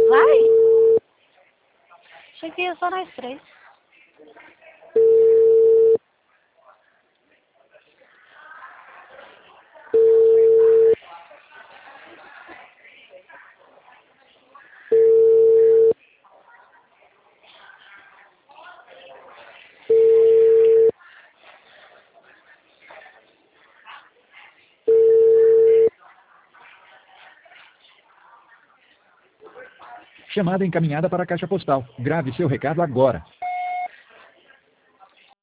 Vai? Achei que ia só nós três. Chamada encaminhada para a caixa postal. Grave seu recado agora.